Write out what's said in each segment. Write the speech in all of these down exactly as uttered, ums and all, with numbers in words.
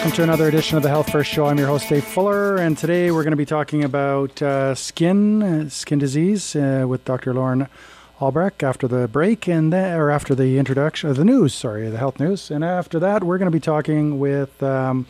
welcome to another edition of the Health First Show. I'm your host, Dave Fuller, and today we're going to be talking about uh, skin, uh, skin disease uh, with Doctor Lauren Albrecht after the break, and then, or after the introduction of the news, sorry, the health news. And after that, we're going to be talking with um,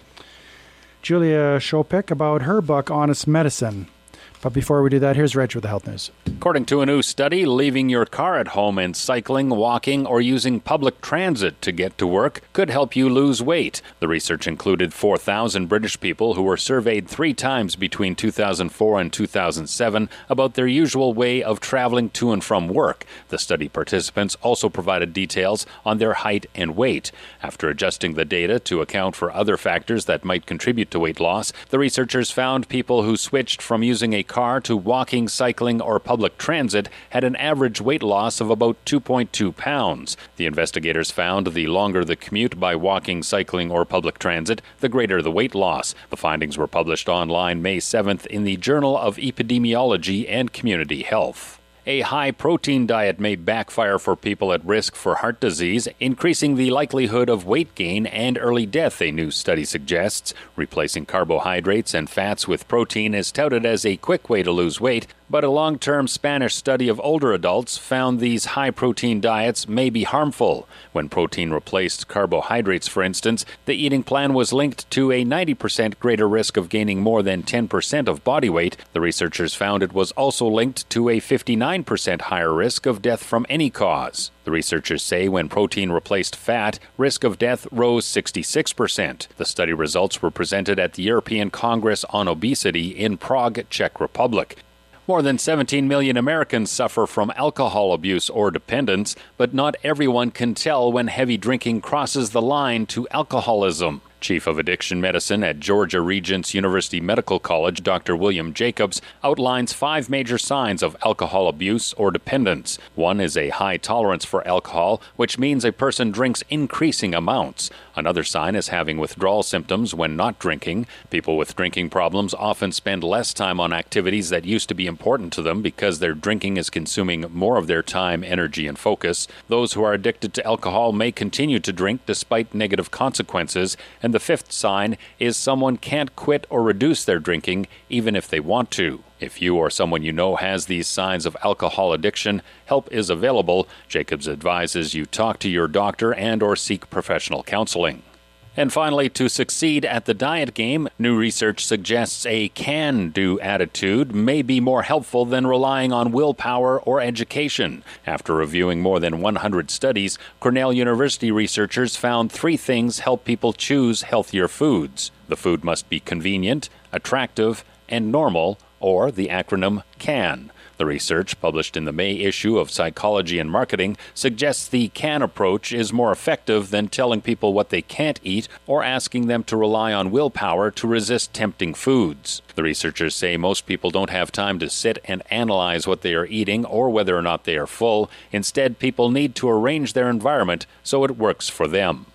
Julia Shopik about her book, Honest Medicine. But before we do that, here's Reg with the health news. According to a new study, leaving your car at home and cycling, walking, or using public transit to get to work could help you lose weight. The research included four thousand British people who were surveyed three times between two thousand four and two thousand seven about their usual way of traveling to and from work. The study participants also provided details on their height and weight. After adjusting the data to account for other factors that might contribute to weight loss, the researchers found people who switched from using a car to walking, cycling, or public transit had an average weight loss of about two point two pounds. The investigators found the longer the commute by walking, cycling, or public transit, the greater the weight loss. The findings were published online May seventh in the Journal of Epidemiology and Community Health. A high-protein diet may backfire for people at risk for heart disease, increasing the likelihood of weight gain and early death, a new study suggests. Replacing carbohydrates and fats with protein is touted as a quick way to lose weight, but a long-term Spanish study of older adults found these high-protein diets may be harmful. When protein replaced carbohydrates, for instance, the eating plan was linked to a ninety percent greater risk of gaining more than ten percent of body weight. The researchers found it was also linked to a fifty-nine percent higher risk of death from any cause. The researchers say when protein replaced fat, risk of death rose sixty-six percent. The study results were presented at the European Congress on Obesity in Prague, Czech Republic. More than seventeen million Americans suffer from alcohol abuse or dependence, but not everyone can tell when heavy drinking crosses the line to alcoholism. Chief of Addiction Medicine at Georgia Regents University Medical College, Doctor William Jacobs, outlines five major signs of alcohol abuse or dependence. One is a high tolerance for alcohol, which means a person drinks increasing amounts. Another sign is having withdrawal symptoms when not drinking. People with drinking problems often spend less time on activities that used to be important to them because their drinking is consuming more of their time, energy, and focus. Those who are addicted to alcohol may continue to drink despite negative consequences, and the fifth sign is someone can't quit or reduce their drinking even if they want to. If you or someone you know has these signs of alcohol addiction, help is available. Jacobs advises you talk to your doctor and or seek professional counseling. And finally, to succeed at the diet game, new research suggests a can-do attitude may be more helpful than relying on willpower or education. After reviewing more than one hundred studies, Cornell University researchers found three things help people choose healthier foods. The food must be convenient, attractive, and normal, or the acronym CAN. The research, published in the May issue of Psychology and Marketing, suggests the CAN approach is more effective than telling people what they can't eat or asking them to rely on willpower to resist tempting foods. The researchers say most people don't have time to sit and analyze what they are eating or whether or not they are full. Instead, people need to arrange their environment so it works for them.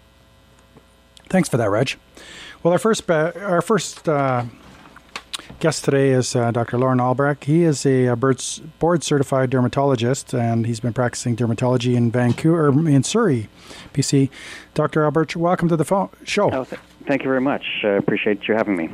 Thanks for that, Reg. Well, our first, uh, our first uh guest today is uh, Doctor Lauren Albrecht. He is a, a board-certified dermatologist, and he's been practicing dermatology in Vancouver, in Surrey, B C. Doctor Albrecht, welcome to the phone show. Oh, th- thank you very much. I uh, appreciate you having me.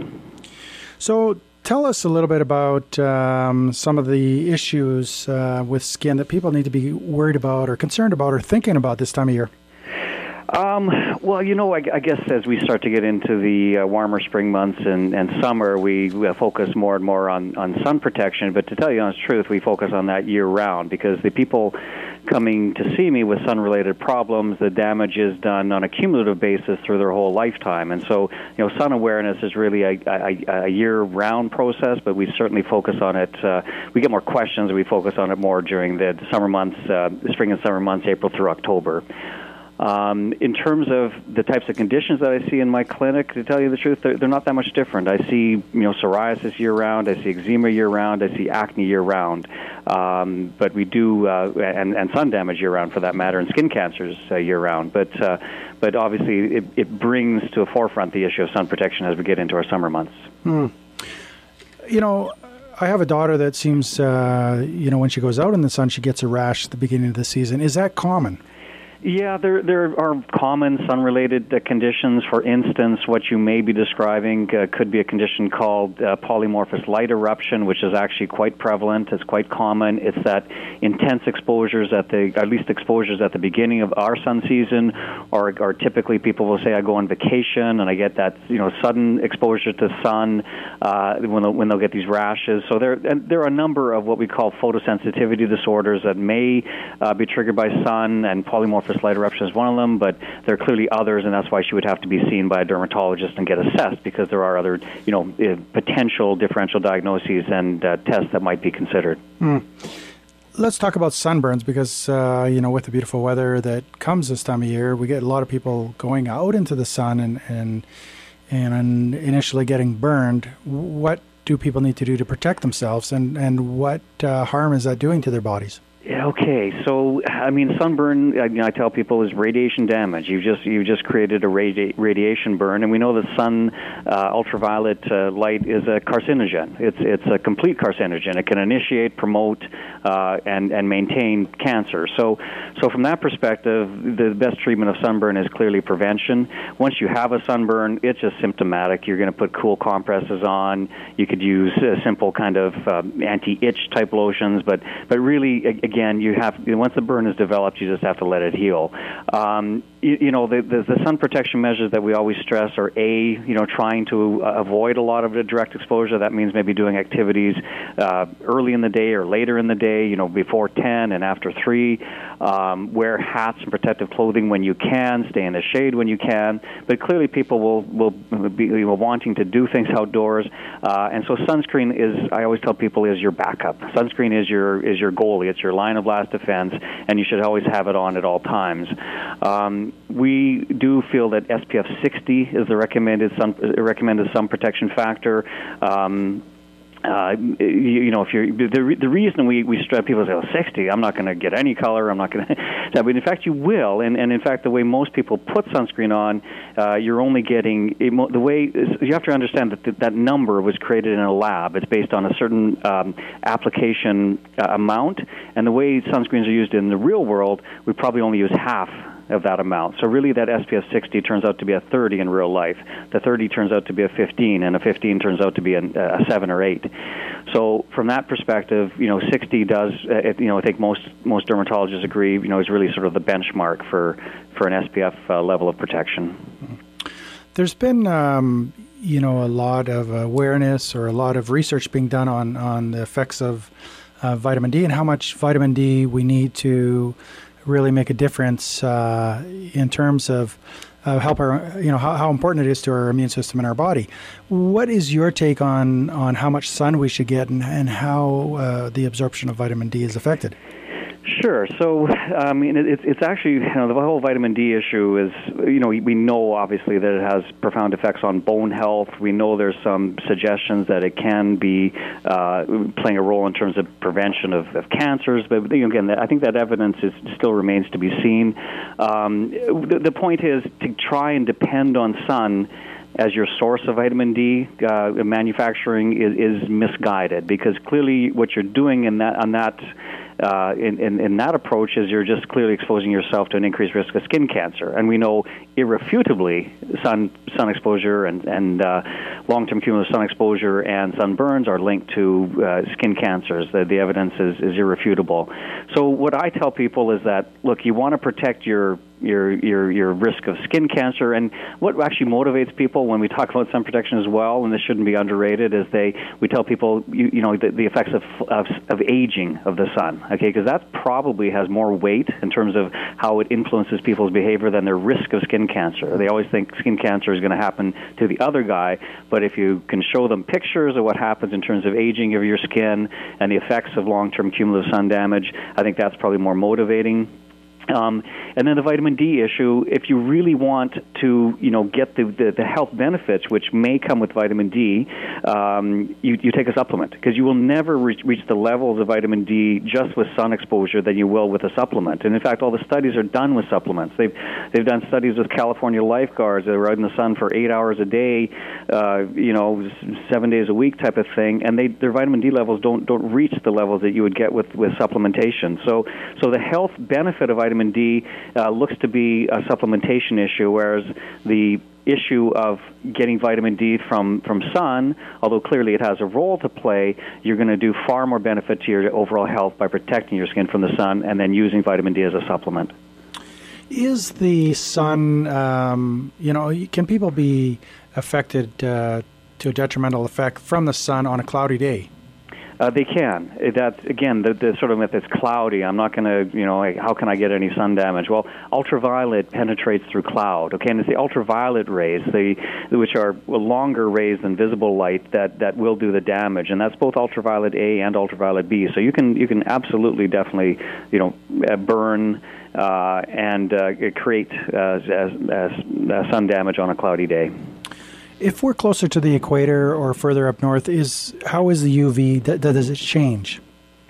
So tell us a little bit about um, some of the issues uh, with skin that people need to be worried about or concerned about or thinking about this time of year. Um, well, you know, I, I guess as we start to get into the uh, warmer spring months and, and summer, we, we focus more and more on, on sun protection. But to tell you the honest truth, we focus on that year-round because the people coming to see me with sun-related problems, the damage is done on a cumulative basis through their whole lifetime. And so, you know, sun awareness is really a, a, a year-round process, but we certainly focus on it. Uh, we get more questions, and we focus on it more during the summer months, uh, spring and summer months, April through October. Um, in terms of the types of conditions that I see in my clinic, to tell you the truth, they're, they're not that much different. I see, you know, psoriasis year-round. I see eczema year-round. I see acne year-round. Um, but we do, uh, and, and sun damage year-round for that matter, and skin cancers uh, year-round. But uh, but obviously it, it brings to the forefront the issue of sun protection as we get into our summer months. Hmm. You know, I have a daughter that seems, uh, you know, when she goes out in the sun, she gets a rash at the beginning of the season. Is that common? Yeah, there there are common sun-related uh, conditions. For instance, what you may be describing uh, could be a condition called uh, polymorphous light eruption, which is actually quite prevalent. It's quite common. It's that intense exposures at the, at least exposures at the beginning of our sun season, or, or typically people will say, I go on vacation and I get that, you know, sudden exposure to sun uh, when they'll, when they'll get these rashes. So there and there are a number of what we call photosensitivity disorders that may uh, be triggered by sun, and polymorphous light eruption is one of them, but there are clearly others, and that's why she would have to be seen by a dermatologist and get assessed, because there are other, you know, uh, potential differential diagnoses and uh, tests that might be considered. Mm. Let's talk about sunburns, because, uh, you know, with the beautiful weather that comes this time of year, we get a lot of people going out into the sun and, and, and initially getting burned. What do people need to do to protect themselves, and, and what uh, harm is that doing to their bodies? Okay, so I mean, sunburn, I, you know, I tell people, is radiation damage. You've just you've just created a radi- radiation burn, and we know that sun uh, ultraviolet uh, light is a carcinogen. It's it's a complete carcinogen. It can initiate, promote, uh, and and maintain cancer. So so from that perspective, the best treatment of sunburn is clearly prevention. Once you have a sunburn, it's just symptomatic. You're going to put cool compresses on. You could use a simple kind of um, anti-itch type lotions, but but really again. Again, you have once the burn is developed, you just have to let it heal. Um, you, you know, the, the, the sun protection measures that we always stress are a, you know, trying to uh, avoid a lot of the direct exposure. That means maybe doing activities uh, early in the day or later in the day. You know, before ten and after three. Um, wear hats and protective clothing when you can. Stay in the shade when you can. But clearly, people will will be you know, wanting to do things outdoors, uh, and so sunscreen is. I always tell people is your backup. Sunscreen is your is your goalie. It's your line of last defense, and you should always have it on at all times. Um, we do feel that S P F sixty is the recommended sun recommended sun protection factor. Um, Uh, you, you know, if you're the the reason we we stress people say, "Oh, sixty, I'm not going to get any color. I'm not going to," but in fact, you will. And and in fact, the way most people put sunscreen on, uh, you're only getting the way you have to understand that th- that number was created in a lab. It's based on a certain um, application uh, amount, and the way sunscreens are used in the real world, we probably only use half of that amount. So really that S P F sixty turns out to be a thirty in real life. The thirty turns out to be a fifteen, and a fifteen turns out to be a, a seven or eight. So from that perspective, you know, sixty does, uh, it, you know, I think most most dermatologists agree, you know, is really sort of the benchmark for, for an S P F uh, level of protection. There's been, um, you know, a lot of awareness or a lot of research being done on, on the effects of uh, vitamin D and how much vitamin D we need to really make a difference uh, in terms of uh, help our, you know, how, how important it is to our immune system and our body. What is your take on, on how much sun we should get and, and how uh, the absorption of vitamin D is affected? Sure. So, I mean, it's it's actually, you know, the whole vitamin D issue is, you know, we know obviously that it has profound effects on bone health. We know there's some suggestions that it can be uh, playing a role in terms of prevention of, of cancers. But you know, again, I think that evidence is, still remains to be seen. Um, the, the point is to try and depend on sun as your source of vitamin D uh, manufacturing is, is misguided, because clearly what you're doing in that on that Uh, in, in, in that approach is you're just clearly exposing yourself to an increased risk of skin cancer. And we know irrefutably sun sun exposure and, and uh, long-term cumulative sun exposure and sunburns are linked to uh, skin cancers. The, the evidence is, is irrefutable. So what I tell people is that, look, you want to protect your your your your risk of skin cancer, and what actually motivates people when we talk about sun protection as well, and this shouldn't be underrated, is they we tell people you, you know the, the effects of, of of aging of the sun, okay, because that probably has more weight in terms of how it influences people's behavior than their risk of skin cancer. They always think skin cancer is going to happen to the other guy, but if you can show them pictures of what happens in terms of aging of your skin and the effects of long-term cumulative sun damage, I think that's probably more motivating. Um, and then the vitamin D issue, if you really want to, you know, get the, the, the health benefits, which may come with vitamin D, um, you, you take a supplement, because you will never reach, reach the levels of vitamin D just with sun exposure that you will with a supplement. And in fact, all the studies are done with supplements. They've they've done studies with California lifeguards that are out in the sun for eight hours a day, uh, you know, seven days a week type of thing, and they their vitamin D levels don't don't reach the levels that you would get with, with supplementation. So so the health benefit of vitamin vitamin D uh, looks to be a supplementation issue, whereas the issue of getting vitamin D from, from sun, although clearly it has a role to play, you're going to do far more benefit to your overall health by protecting your skin from the sun and then using vitamin D as a supplement. Is the sun, um, you know, can people be affected uh, to a detrimental effect from the sun on a cloudy day? Uh, they can. That's, again, the, the sort of if it's cloudy, I'm not going to, you know, how can I get any sun damage? Well, ultraviolet penetrates through cloud, okay, and it's the ultraviolet rays, the, which are longer rays than visible light, that, that will do the damage, and that's both ultraviolet A and ultraviolet B. So you can you can absolutely, definitely, you know, burn uh, and uh, create uh, as, as, as sun damage on a cloudy day. If we're closer to the equator or further up north, is how is the U V? Th- does it change?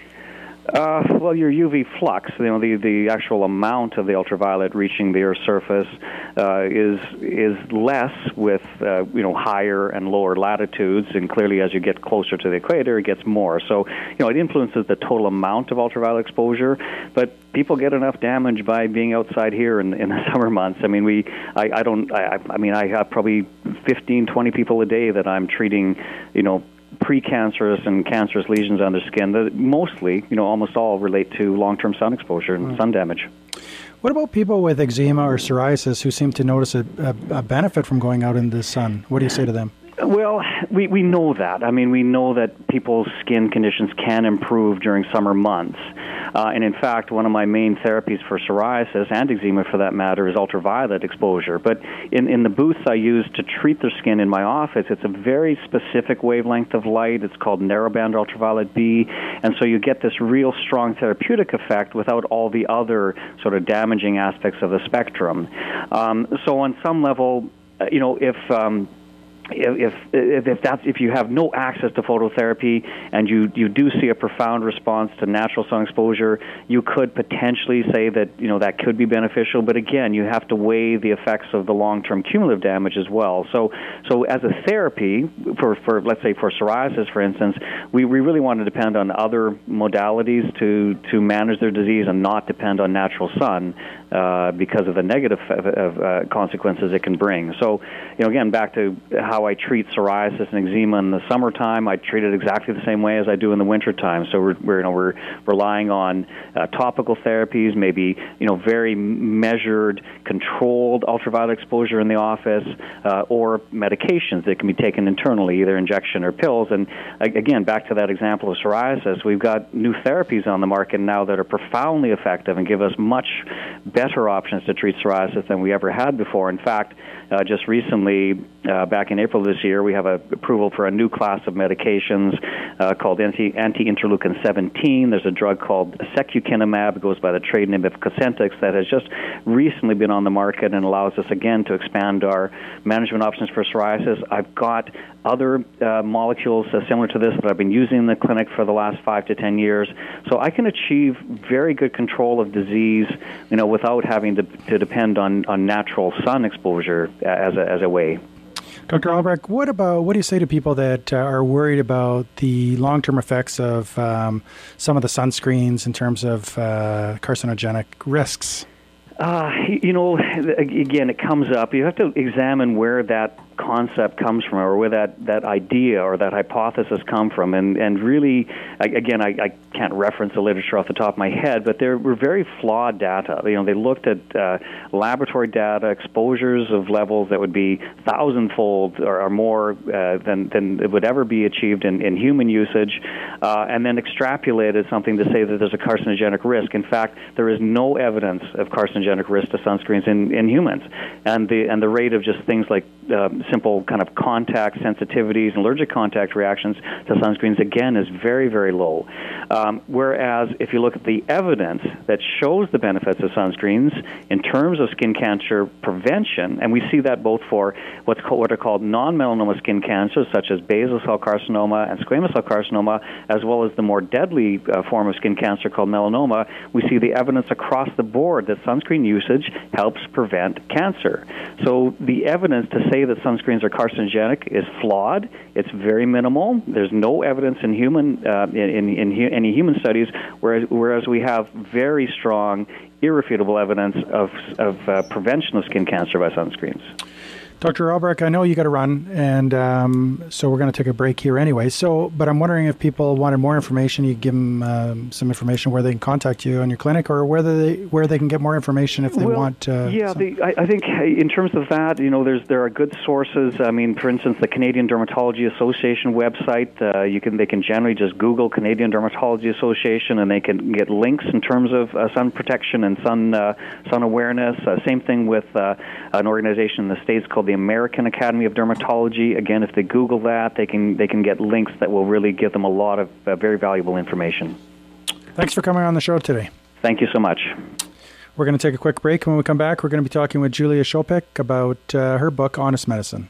Uh, well, your U V flux, you know, the, the actual amount of the ultraviolet reaching the Earth's surface uh, is is less with uh, you know higher and lower latitudes, and clearly as you get closer to the equator, it gets more. So you know it influences the total amount of ultraviolet exposure, but people get enough damage by being outside here in, in the summer months. I mean, we I, I don't I, I mean I have probably fifteen, twenty people a day that I'm treating, you know. Precancerous and cancerous lesions on their skin that mostly, you know, almost all relate to long-term sun exposure and mm. sun damage. What about people with eczema or psoriasis who seem to notice a, a, a benefit from going out in the sun? What do you say to them? Well, we, we know that. I mean, we know that people's skin conditions can improve during summer months. Uh, and in fact, one of my main therapies for psoriasis and eczema, for that matter, is ultraviolet exposure. But in, in the booths I use to treat their skin in my office, it's a very specific wavelength of light. It's called narrowband ultraviolet B. And so you get this real strong therapeutic effect without all the other sort of damaging aspects of the spectrum. Um, so on some level, uh, you know, if... Um, If, if if that's if you have no access to phototherapy and you, you do see a profound response to natural sun exposure, you could potentially say that you know that could be beneficial. But again, you have to weigh the effects of the long-term cumulative damage as well. So so as a therapy for, for let's say for psoriasis, for instance, we, we really want to depend on other modalities to to manage their disease and not depend on natural sun uh, because of the negative of, of, uh, consequences it can bring. So you know again back to how How I treat psoriasis and eczema in the summertime, I treat it exactly the same way as I do in the wintertime. So we're, we're you know we're relying on uh, topical therapies, maybe you know very measured, controlled ultraviolet exposure in the office, uh, or medications that can be taken internally, either injection or pills. And again, back to that example of psoriasis, we've got new therapies on the market now that are profoundly effective and give us much better options to treat psoriasis than we ever had before. In fact, uh, just recently, uh, back in April this year, we have a approval for a new class of medications uh, called anti, anti-interleukin seventeen. There's a drug called secukinumab. It goes by the trade name of Cosentyx that has just recently been on the market and allows us, again, to expand our management options for psoriasis. I've got other uh, molecules uh, similar to this that I've been using in the clinic for the last five to ten years. So I can achieve very good control of disease, you know, without having to, to depend on, on natural sun exposure as a, as a way. Doctor Albrecht, what about what do you say to people that uh, are worried about the long-term effects of um, some of the sunscreens in terms of uh, carcinogenic risks? Uh, you know, again, it comes up. You have to examine where that concept comes from, or where that, that idea or that hypothesis come from. And, and really, again, I, I can't reference the literature off the top of my head, but there were very flawed data. You know, they looked at uh, laboratory data, exposures of levels that would be thousandfold or, or more uh, than, than it would ever be achieved in, in human usage, uh, and then extrapolated something to say that there's a carcinogenic risk. In fact, there is no evidence of carcinogenic risk to sunscreens in, in humans. And the, and the rate of just things like uh, simple kind of contact sensitivities and allergic contact reactions to sunscreens, again, is very, very low. Um, whereas if you look at the evidence that shows the benefits of sunscreens in terms of skin cancer prevention, and we see that both for what's called, what are called non-melanoma skin cancers, such as basal cell carcinoma and squamous cell carcinoma, as well as the more deadly uh, form of skin cancer called melanoma, we see the evidence across the board that sunscreen usage helps prevent cancer. So the evidence to say that sunscreen Sunscreens are carcinogenic is flawed. It's very minimal. There's no evidence in human uh, in, in, in hu- any human studies, whereas, whereas we have very strong irrefutable evidence of, of uh, prevention of skin cancer by sunscreens. Doctor Albrecht, I know you got to run, and um, so we're going to take a break here anyway. So, but I'm wondering if people wanted more information, you give them um, some information where they can contact you on your clinic, or whether they where they can get more information if they well, want. Uh, yeah, the, I, I think in terms of that, you know, there's there are good sources. I mean, for instance, the Canadian Dermatology Association website. Uh, you can they can generally just Google Canadian Dermatology Association, and they can get links in terms of uh, sun protection and sun uh, sun awareness. Uh, same thing with uh, an organization in the States called the American Academy of Dermatology. Again, if they Google that, they can they can get links that will really give them a lot of uh, very valuable information. Thanks for coming on the show today. Thank you so much. We're going to take a quick break. When we come back, we're going to be talking with Julia Shopik about uh, her book, Honest Medicine.